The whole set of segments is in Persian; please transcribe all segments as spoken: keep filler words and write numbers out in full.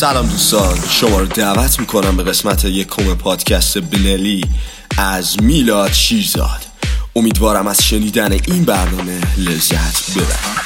سلام دوستان، شما رو دعوت میکنم به قسمت یکم پادکست بنلی از میلاد شیرزاد. امیدوارم از شنیدن این برنامه لذت ببرید.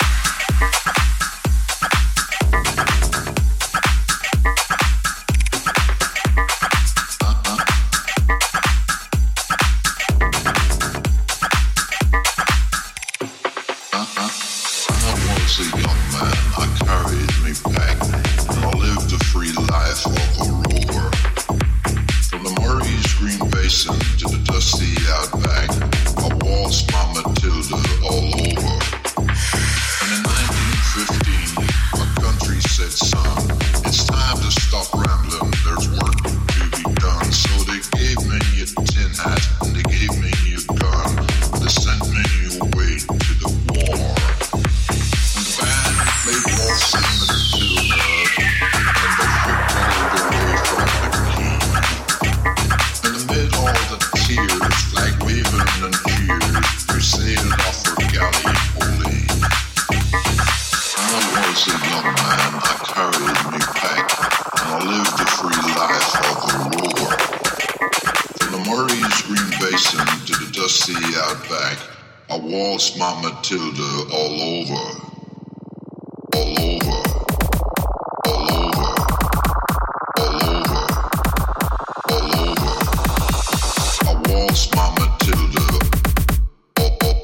Matilda all over, all over, all over, all over, all over. I waltz my Matilda all, all,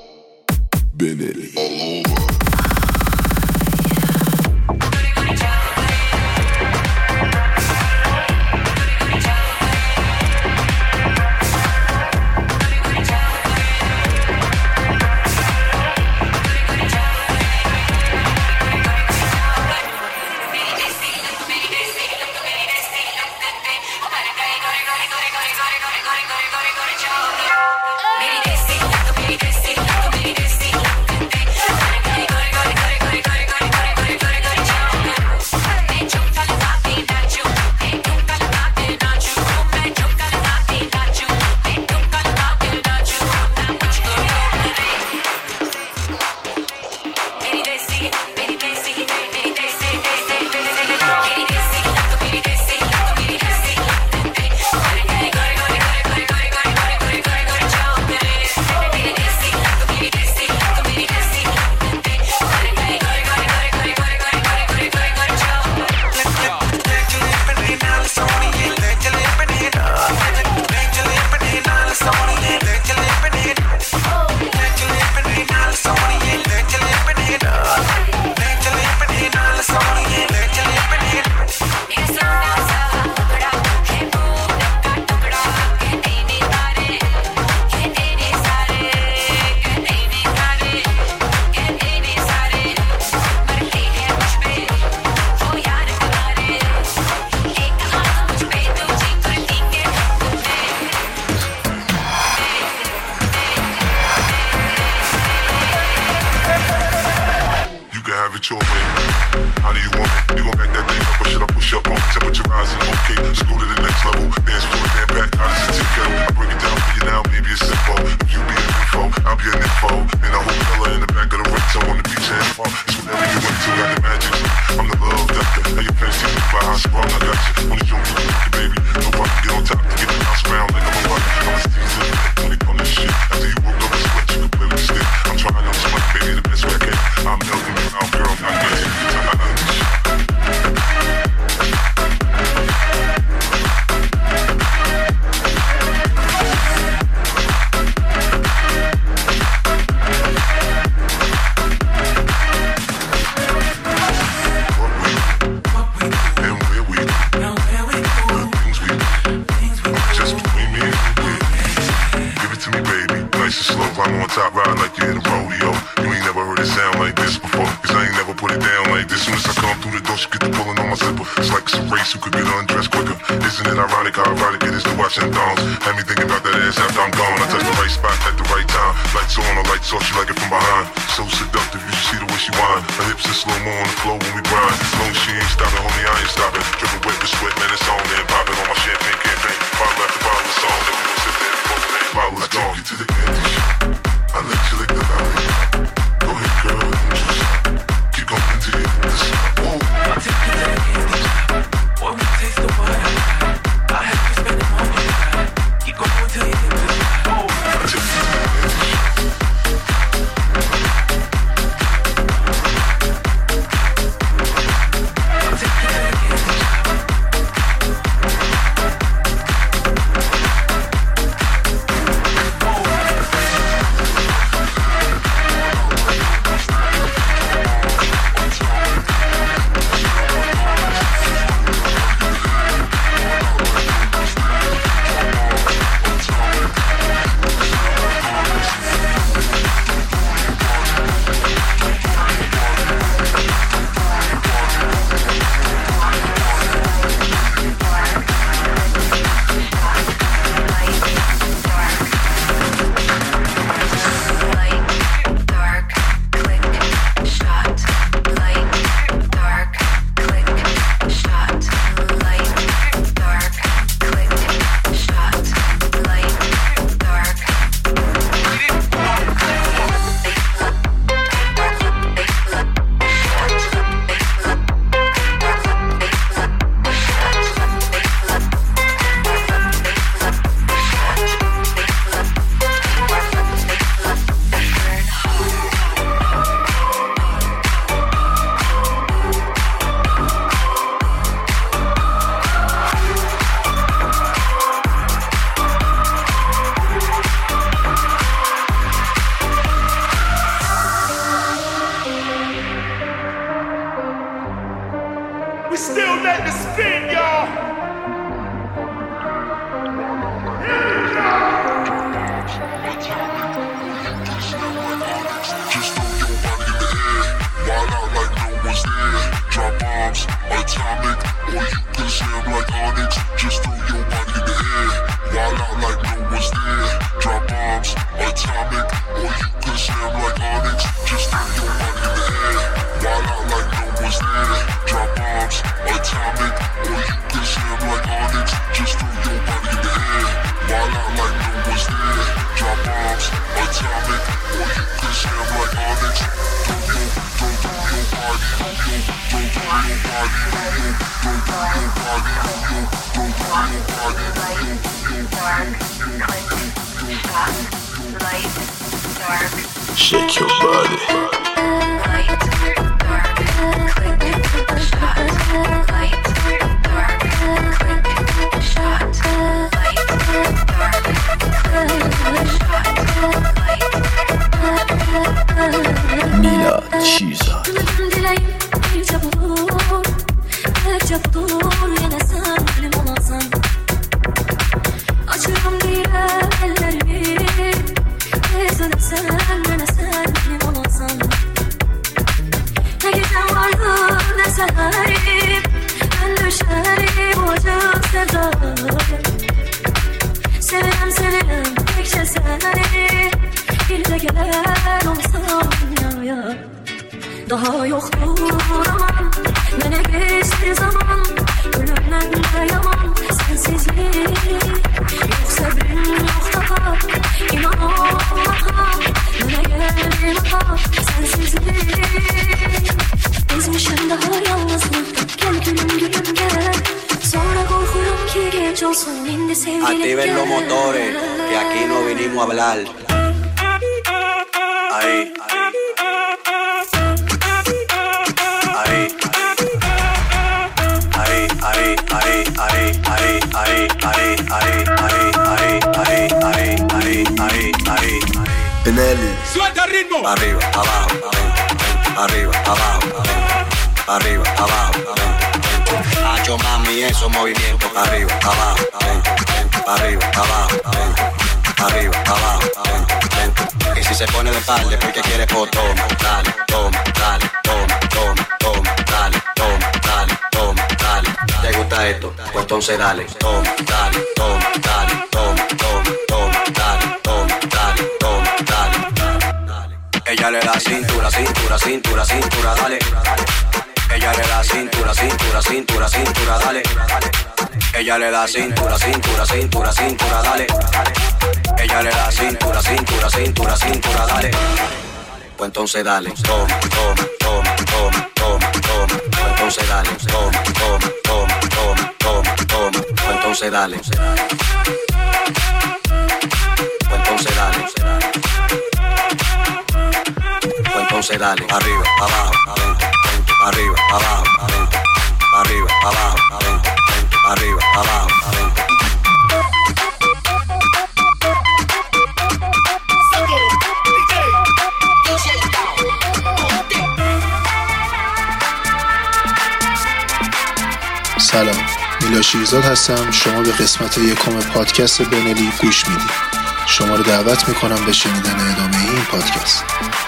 Benelli all over. Whoa. let the spin, y'all. Here we go. Just throw your body in the air, wild out like no one's there. Drop bombs, atomic, or you can slam like Onyx. Just throw your body in the air, wild out like no one's there. Drop bombs, atomic, or you can slam like Onyx. Just throw your body in the air, wild out like no one's there. Drop bombs, atomic, or you can slam like Onyx. Just throw your body in the air, wild out like no one's there. Drop bombs, atomic, or you can slam like Onyx. Throw your, throw, throw your body, throw your, throw, throw your body, throw your, throw, throw your body, throw your, throw, throw your body, throw your, your body, light, dark, shake your body. Light, dark, click, shot. Light, dark, click, shot. Light, dark, click, shot. میلاد شیرزاد. Açıyorum diye ellerimi, ezilip sen bana sen benim olasın. Ne gecem vardı ne seherim, ben düşerim o acı sevdaya. Severim severim tekçe seni, bir de gelen olsam dünyaya. Daha yoktur aman, bana geçti zaman, ölümden de yaman sensizlik. Yok sabrim yok daha, inan Allah'a, bana geldi hata sensizlik. Ezmişim daha yalnızlık, gel gülüm gülüm gel. Sonra korkuyorum ki geç olsun, indi sevgilim gel. Activen los motores, que aquí no vinimos a hablar. Ahí, ahí, ahí, ahí, ahí, ahí, ahí, ahí, ahí, ahí, ahí, ahí, ahí, ahí, ahí, ahí, ahí. Benelli. Suelta el ritmo. Arriba, abajo, arriba, abajo, arriba, abajo. Hacho mami, esos movimientos. Arriba, abajo, arriba, abajo, arriba, abajo. Y si se pone de espalda porque quiere, pues toma, dale, toma, dale, toma, toma, toma, dale, toma, dale, toma, dale. ¿Te gusta esto? Pues entonces dale, toma, dale, toma, dale, toma, toma, toma, dale, toma, dale, toma, dale. Ella le da cintura, cintura, cintura, cintura, dale. Ella le da cintura, cintura, cintura, cintura, dale. Ella le da cintura, cintura, cintura, cintura, dale. Ella le da cintura, cintura, cintura, cintura, dale. Pues entonces dale, toma, toma, toma, toma, toma, toma. Pues entonces dale, toma, toma, toma, toma, toma, toma. Pues entonces dale. Pues entonces dale. Pues entonces dale. Arriba, abajo, arriba, abajo, arriba, abajo, arriba, abajo. سلام، میلاد شیرزاد هستم. شما به قسمت یکم پادکست بنلی گوش میدید. شما رو دعوت میکنم به شنیدن ادامه این پادکست.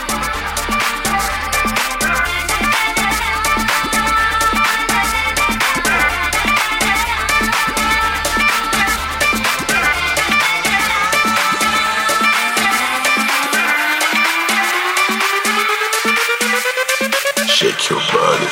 Shake your body.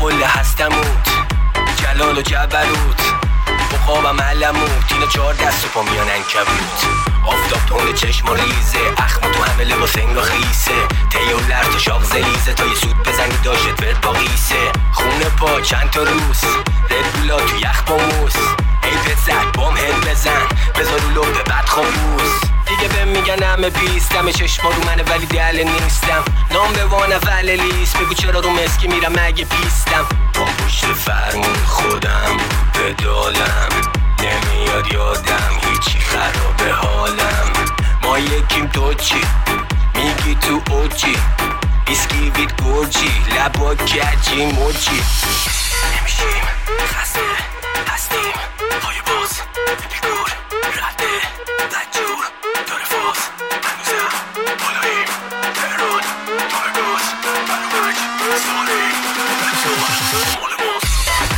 قله هستموت جلال و جبروت بخوابم علموت اینا چهار دست و پا میان انکبوت آفتاب تونه چشم و ریزه اخم تو همه لباس انگا خیسه تیو لرت و شاق زلیزه تا یه سود بزنی داشت برد با قیسه خونه پا چند تا روس ردبولا تو یخ با موس ای پسر بام هل بزن بذار رو لبه بد خاموس دیگه بهم میگن همه بیست همه چشما رو منه ولی دل نیستم نام به وان اول لیست بگو چرا رو مسکی میرم مگه پیستم با پشت فرمون خودم بدالم نمیاد یادم هیچی خرابه حالم ما یکیم تو چی میگی تو اوجی بیسکی وید گرجی لبا کجی موجی نمیشیم خسته هستیم پای باز بیگور رده بدجور داره فاز هنوزم بالاییم تهران تارگاز برنامج سالیم بچور مال ماست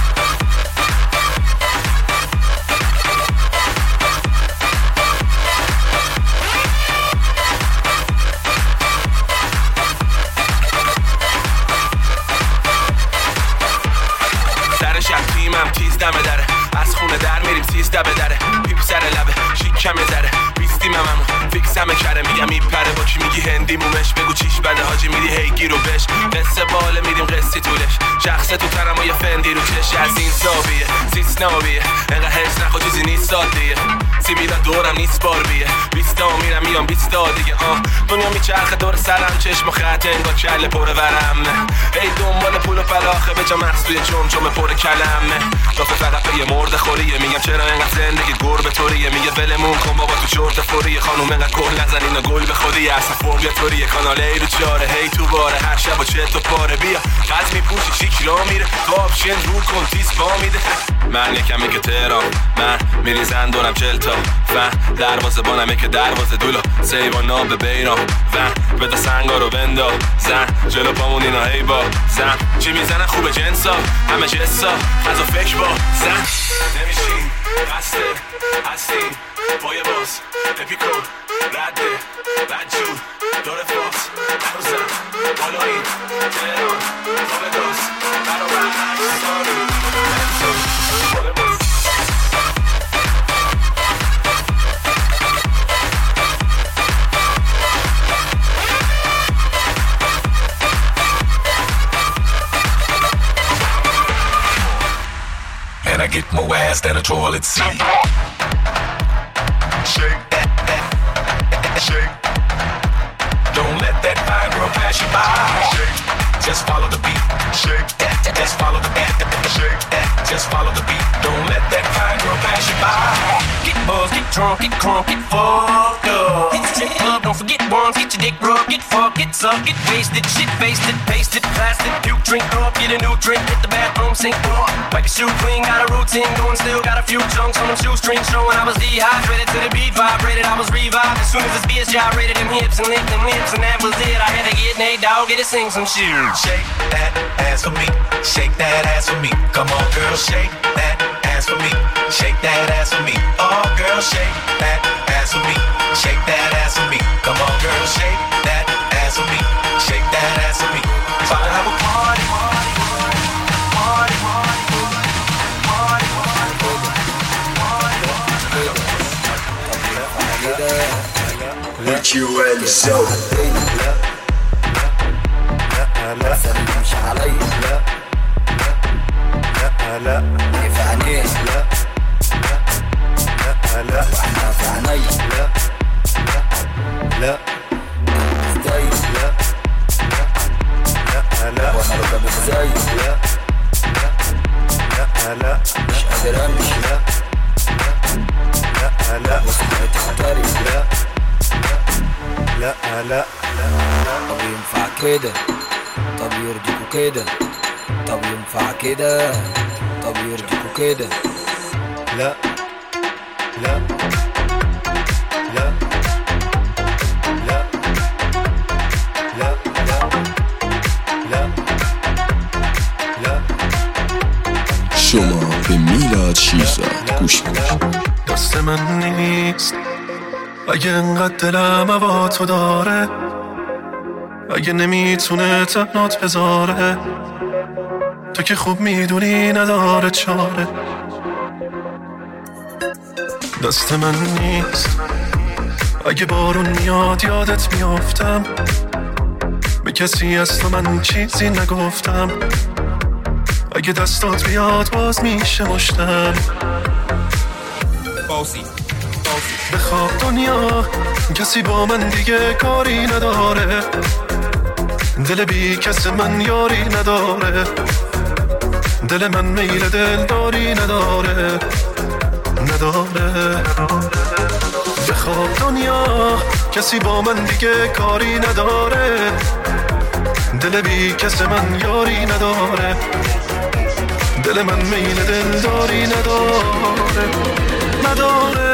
سر شب تیمم تیز دمه داره از خونه در میریم سیزده به دره پیپ سر لبه شیکم زره بیستیم هممون فیکس همه کره میگم میپره با کی میگی هندی مومش بگو چیش بده حاجی میری هی گیرو بش قصه باله میریم قصی طولش شخصه تو تنم و یه فندی رو چش از این سابیه سیس نابیه انقدر حس نخوا چیزی نیست سادیه سی میرم دورم نیست بار بیه بیستا میرم میام بیستا دیگه آه دنیا میچرخه دور سرم چشم و خط انگار کله پر ورم ای دنبال پول و فلاخه به جا مغز توی چمچم پر کلمه دافه فقط به یه مرد خوریه میگم چرا اینقدر زندگی گربه طوریه میگه ولمون کن بابا تو چرت فوریه خانوم اینقدر گل نزن اینا گل به خودی اصلا فوق طوریه کانال ای رو چاره هی تو باره هر شب و چت و پاره بیا قز میپوشی چیک را میره آپشن رو کن تیز با میده من یکم میگه تهران من میریزن دورم چلتا فن دروازه بانمه که دروازه دولا سیوان نام به بیرام ون بده سنگا رو بندا زن جلو پامون اینا هی با زن چی میزنن خوبه جنسا همه جسا خزا فکر با زن نمیشین بسته هستیم پای باز اپیکو رده بدجور داره فاز هنوزم بالا این تهران خواب داز برابر هشت سالی بالا باز And I get more ass than a toilet seat. Shake, shake. Don't let that fine girl pass you by. Shake, just follow the beat. Shake, just follow the beat. Shake, just follow the beat. Don't let that fine girl pass you by. Get buzzed, get drunk, get crunk, get fucked up. Hit the strip club, don't forget ones. Get your dick rubbed, get fucked, get sucked, get wasted, shit faced it, pasted, plastic. Puke, drink up, get a new drink, hit the bathroom, sink up. Wipe your shoe clean, got a routine going, still got a few chunks on them shoestrings showing I was dehydrated to the beat vibrated. I was revived as soon as this bitch gyrated them hips and licked them lips, and that was it. I had to get Nate Dogg, get to sing some shit. Shake that ass for me, shake that ass for me. Come on, girl, shake that ass for me, shake that ass for me. Oh, girl, shake that ass for me, shake that ass for me. Come on, girl, shake that ass for me, shake that ass for me. Try to have a party, party, party, party, party, party. Ricky Renzo. ما سلمش علي لا لا لا كيف عينيه لا لا لا واحنا في عيني لا لا ازاي لا لا لا وانا ركب ازاي لا لا لا مش قادر امشي لا لا لا وصلت اختاري لا لا لا طب ينفع كده طب يرضيكوا كده طب ينفع كده طب يرضيكوا كده لا لا لا لا لا لا لا شما به میلاد شیرزاد گوش میدید. دست من نیست اگه انقدر دلم هوا تو داره، اگه نمیتونه تنات بذاره، تو که خوب میدونی نداره چاره. دست من نیست اگه بارون میاد یادت میافتم، به کسی از تو من چیزی نگفتم. اگه دستات بیاد باز میشه مشتم. بخواب دنیا کسی با من دیگه کاری نداره، دل بی کس من یاری نداره، دل من میل دلداری نداره نداره. بخواب دنیا کسی با من دیگه کاری نداره، دل بی کس من یاری نداره، دل من میل دلداری نداره نداره.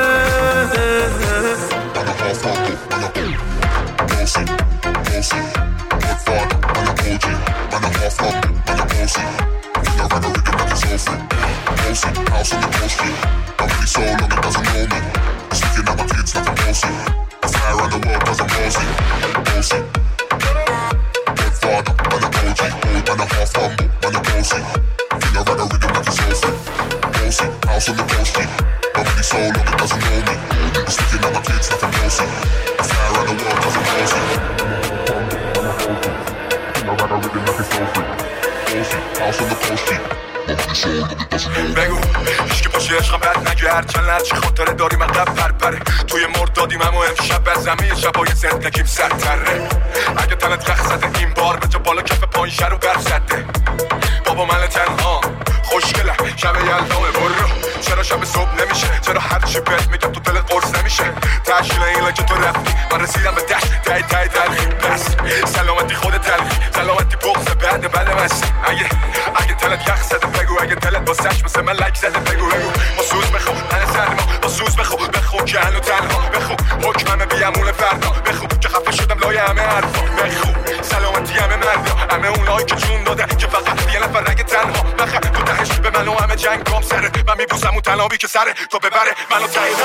بگو هیچ که پاشی عشقم بد نگه، هرچند هرچی خاطره داری من قبل پرپره. توی مردادیم اما امشب بزمه شبای زندگیم سرتره. اگه تنت یخ زده این بار به جا بالا کف پایین شر و برف زده. بابا من تنها خوشگله شب یلدامه برو. چرا شب صبح نمیشه؟ چرا هرچی بهت میگم تو دلت قرص نمیشه؟ تشکیل این که تو رفتی من رسیدم به دشت تای تای تلخی. بس سلامتی خود تلخی، سلامتی بغض بعد بعد مست. اگه اگه تلت یخ زده بگو، اگه تلت با سش مثل من لک زده بگو بگو. با سوز بخو من سرما، با سوز بخو بخو که هنو تنها بخو. حکممه بیامون فردا بخو که خفه شدم لای همه حرفا بخو. سلامتی همه مردا، همه اونایی که جون دادن که فقط یه نفر رگ تنها بخه. تو تهش به من و همه جنگ گام سره، من میبوسم اون تنابی که سره تو ببره منو تایید.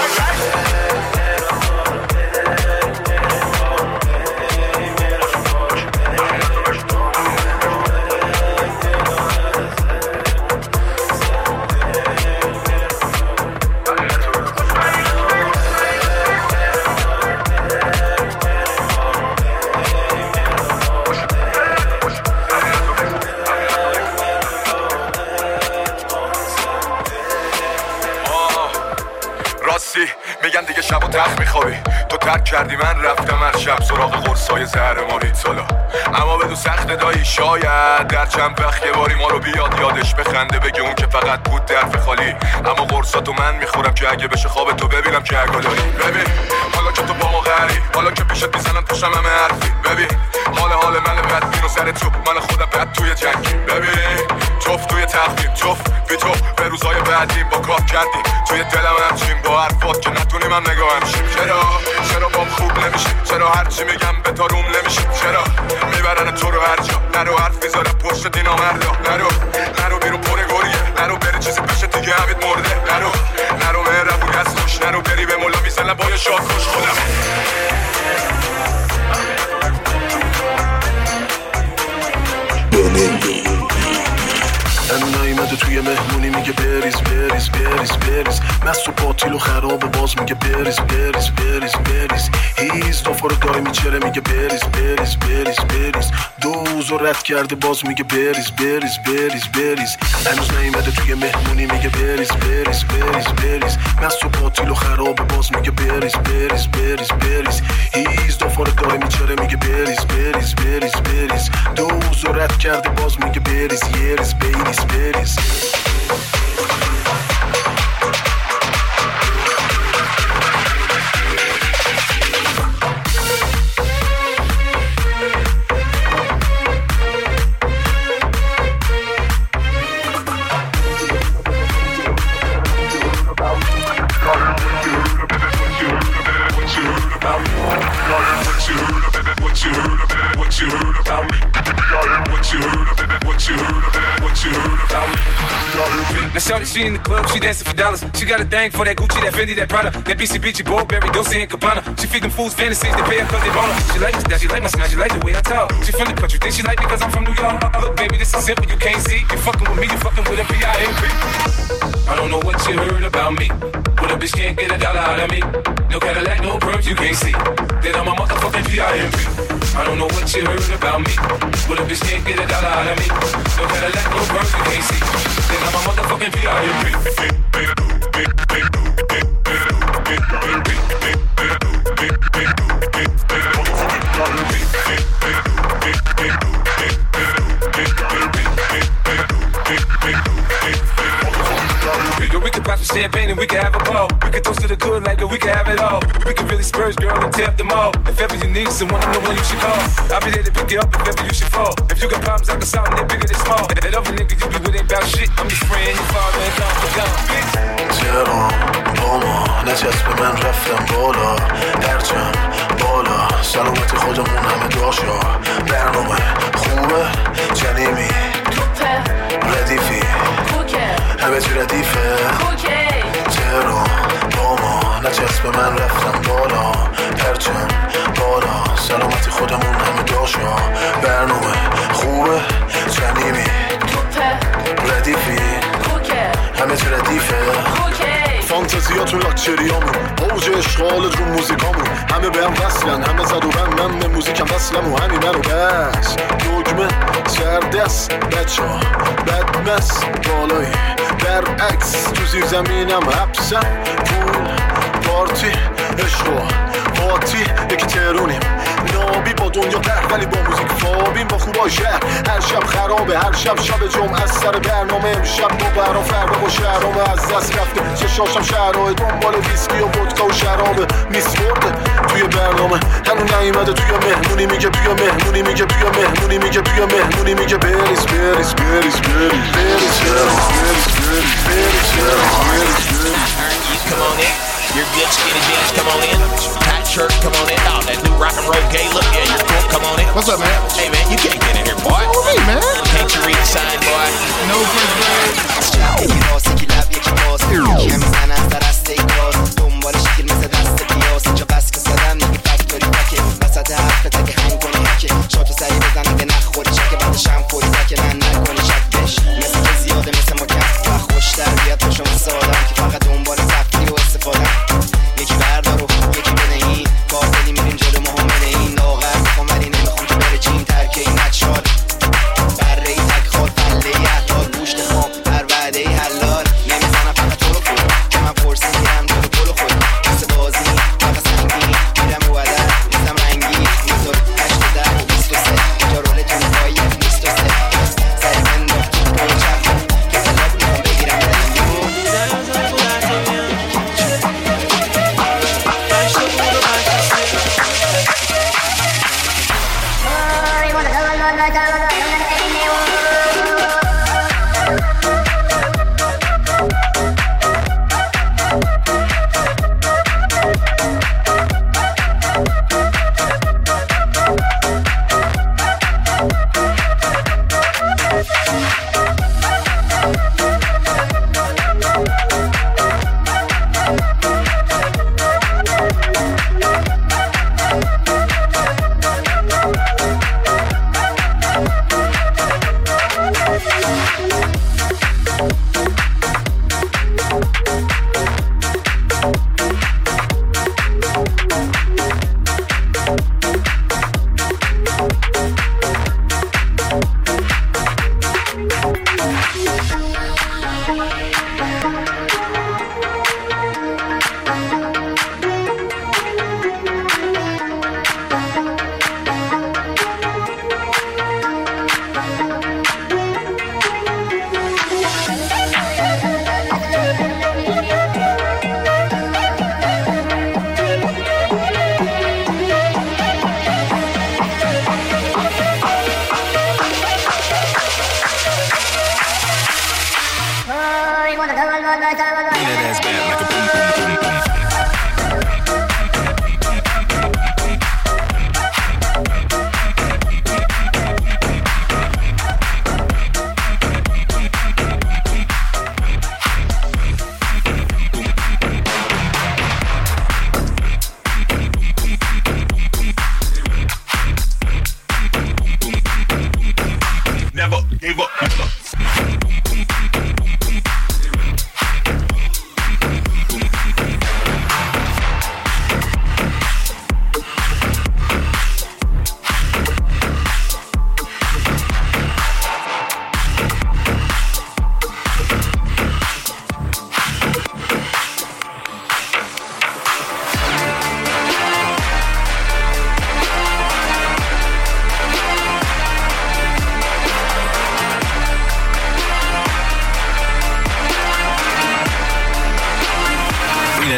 میگن دیگه شب و تخت میخوابی، تو ترک کردی من رفتم هر شب سراغ قرصای زهرماری سالا. اما بدو سخت دایی شاید در چند وقت یه باری ما رو بیاد یادش بخنده، بگه اون که فقط بود درف خالی. اما قرصاتو من میخورم که اگه بشه خواب تو ببینم که اگه داری. ببین حالا که تو با ما غری، حالا که پیشت میزنم پشم همه حرفی. ببین حال حال من بدبین و سر تو من خودم بد توی جنگی. ببین توف توی تخمیم توف بی تو به روزای بعدیم با کار کردیم توی دلم همچین با حرفات که نتونیم هم نگاه همشیم. چرا چرا بام خوب نمیشی؟ چرا هرچی میگم به تاروم نمیشی؟ چرا میبرن تو رو هر جا؟ نرو حرف میذاره پشت دینا مردا. نرو نرو بیرون پر گوریه، نرو بری چیزی بشه دیگه همید مرده. نرو نرو مهربونی از توش، نرو بری به مولا میزنم با یه شاد خوش خودم. نیومده توی مهمونی میگه بریز بریز بریز بریز. مست و باطیل و خراب باز میگه بریز بریز بریز بریز. هیز دافا رو داره میچره میگه بریز بریز بریز بریز. دوز و رد کرده باز میگه بریز بریز بریز بریز. هنوز نیومده توی مهمونی میگه بریز بریز بریز بریز. مست و باطیل و خراب باز میگه بریز بریز بریز بریز. هیز دافا رو داره میچره میگه بریز بریز بریز بریز. دوز و رد کرده باز میگه بریز یریز بریز بریز. What you heard of it? What you heard about me? What you heard of it? What you heard of it? What you heard about me? Now shorty, she in the club, she dancing for dollars. She got a thing for that Gucci, that Fendi, that Prada, that B C B G, Burberry, Dolce and Gabbana. She feed them fools fantasies, they pay her cause they want her. She like my style, she like my smile, she like the way I talk. She from the country, think she like me cause I'm from New York. Look baby, this is simple, you can't see. You fucking with me, you fucking with a P I M P. I don't know what you heard about me, but a bitch can't get a dollar out of me. No Cadillac, no perms, you can't see that I'm a motherfucking P I M P. I don't know what you heard about me, but a bitch can't get a dollar out of me. No Cadillac, no perms, you can't see that I'm a motherfucking P I M P. We could pop some champagne and we could have a ball. We could toast to the good like we could have it all. We could really spurge, girl, and tear up the mall. If ever you need someone, I know when you should call. I'll be there to pick you up if ever you should fall. If you got problems, I can solve them, they're bigger than small. That other nigga you be with ain't about shit. I'm your friend, your father, and gone for gone, bitch. چرا با ما نچسب من رفتم بالا هرچم بالا سلامتی خودمون همه داشا برنامه خوبه جنیمی توپه ردیفی همه چی ردیفه چرا با ما نچسب من رفتم بالا پرچم بالا سلامتی خودمون همه داشا برنامه خوبه جنیمی توپه ردیفی همه چی ردیفه فانتزیاتون لاکچریامون اوج اشغال رو موزیکامون همه به هم وصلن همه زد و بند من به موزیکم وصلم و همین منو بس دگمه سردست بچه ها بدمس بالایی برعکس تو زیر زمینم حبسم پول پارتی عشق قاطی یکی ترونیم نابی با دنیا در ولی با موزیک فابیم با خوبای شهر هر شب خرابه هر شب شب جمعه از سر برنامه امشب با برا فردا با شهرامه از دست رفته چشاشم شهرهای دنبال ویسکی و ودکا و شرابه میسورده توی برنامه هنو نیومده توی مهمونی میگه توی مهمونی میگه توی مهمونی میگه توی مهمونی میگه بریز بریز بریز بریز بریز بریز بریز Come on in, you're good skinny jeans, come on in. Tight shirt, come on in. Oh, that new rock and roll gay look, yeah, you're cool, come on in. What's up, man? Hey, man, you can't get in here, boy. What's with me, man? Can't you read the sign, boy? No first grade. یکی باز یکی لب یکی باز یکی هم میزن از در است ای باز دنبال شکل مثل دست بیاز اینجا بس که زدن میگی فکتوری تکه وسط حرف تکه هنگ کنی هکه شاتو سری بزن اگه نخوری چکه بعدش هم خوری تکه نه نکنی شکش مثل که زیاده مثل ما کف و خوش تربیت باشم مثل آدم که فقط دنبال تفریح و استفاده یکی بردار و یکی بده این قاتلی میریم جلو محمد این لاغر میخوام ولی نمیخوام که بره جیم ترکه این نچال بره ای تک خال پله ای احلال گوشت خام هر وعده ای حلال نمیزنم فقط تو رو خود که من فرسی میرم جلو پلو خود کس بازی فقط سنگین میرم و بدر میزم رنگی میزار هشت در و بیست و سه اینجا رول تونفایی نیست و سه سری من داختی پول چپ که سلاب میخوام بگیرم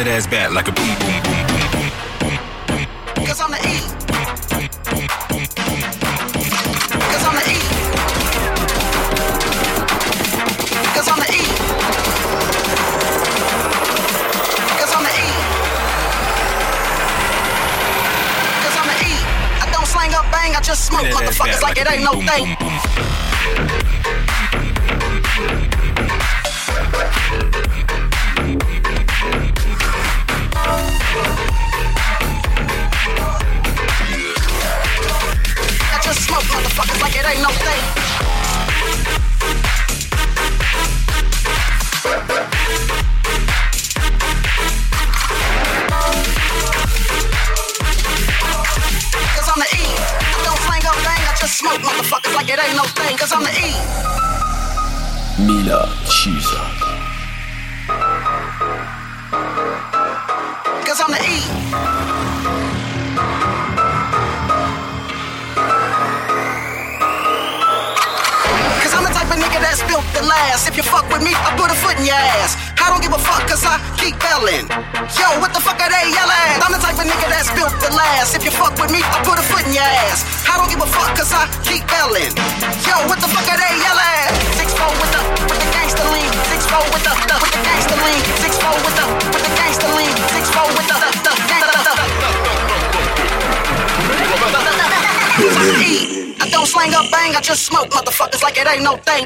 that ass back like a boom, boom, boom, boom, boom, boom, boom. Cause I'm the E. Cause I'm the E. Cause I'm the E. Cause I'm the E. Cause I'm the E. I don't slang up bang, I just smoke motherfuckers like it ain't no thing. I just smoke motherfuckers like it ain't no thing. Cause I'm the E. I don't slang up bang, I just smoke motherfuckers like it ain't no thing. Cause I'm the E. میلاد شیرزاد. Cause I'm the E. Cause I'm the type of nigga that's built to last. If you fuck with me, I put a foot in your ass. I don't give a fuck cause I keep belling. Yo, what the fuck are they yelling? I'm the type of nigga that's built to last. If you fuck with me, I put a foot in your ass. I don't give a fuck cause I keep belling. Yo, what the fuck are they yelling? Six four with the with the gangster lean. Six four with the, the with the gangster lean. Six four with the with the gangster lean. Six four with the the the gangster lean. I don't slang up bang, I just smoke motherfuckers like it ain't no thing.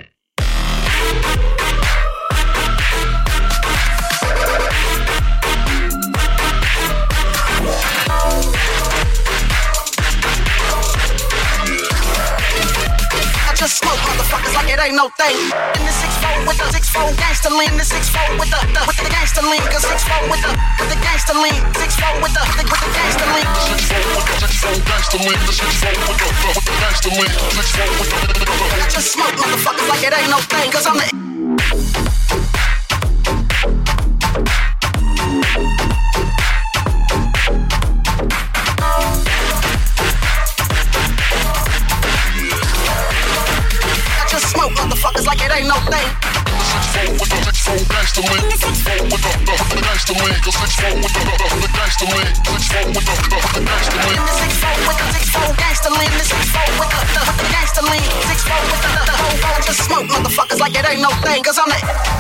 I just smoke motherfuckers like it ain't no thing. In the six four with the six four gangster lean. The six four with the, the with the gangster lean. Cause six four with the with the gangster lean. Six four with the with the gangster lean. Six four with the six four gangster lean. The six four with the with the gangster lean. Six four with the. I just smoke motherfuckers like it ain't no thing. Cause I'm the. Smoke motherfuckers like it ain't no thing. Six four with the six four gangster lean. Six four with the with the gangster lean. Cause six four with the with the gangster lean. Six four with the with the gangster lean. Six four with the six four gangster lean. Six four with the with the gangster lean. Six four with the the whole. I just smoke motherfuckers like it ain't no thing. Cause I'm the.